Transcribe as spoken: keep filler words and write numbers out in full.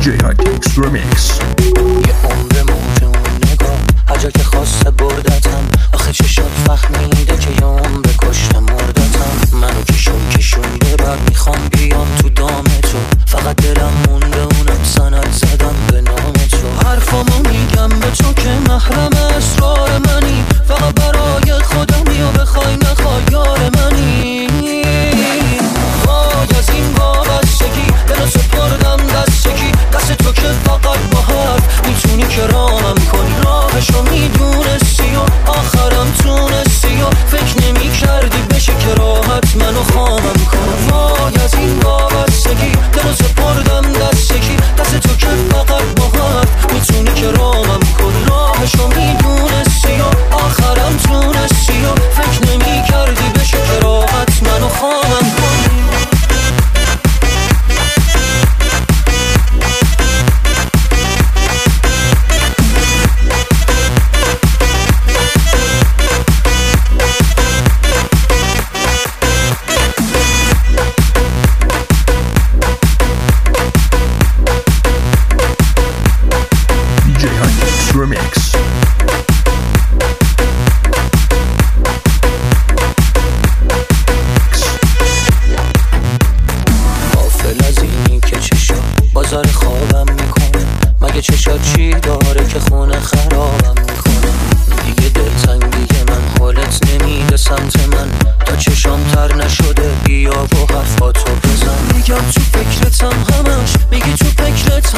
جی هایتکس رمیکس. یه عمر موج اون نگاه هر جا که خواسته بردتم، آخه چشات فهمیده که یه عمر کشته مردتم. منو کشون کشون ببر میخوام بیام تو دام تو، فقط دلم مونده اونم سند زدم به نام تو. حرفامو میگم به تو که محرم اسرار منی، فقط برای خودم یا بخوای نخوای یار منی. وای از این وابستگی دلو سپردم دست کی، دست تو که فقط با حرف میتونی که رامم کنی. راهشو میدونستی و آخرم تونستی و فکر نمی کردی بشه که راحت منو خامم کن. وای از این وابستگی دلو سپردم دست کی، دست تو که فقط با حرف میتونی که رامم کنی. راهشو میدونستی و آخرم تونستی و فکر نمی کردی بشه که راحت منو خامم کنی. رمیکس. غافل از اینی که چشا بازار خوابم میکنه، مگه چشا چی داره که خونه خرابم میکنه. دیگه دلتنگی من حالت نمیده سمت من، تا چشام تر نشده بیا و حرفاتو بزن. میگم تو فکرتم همش، میگی تو فکرت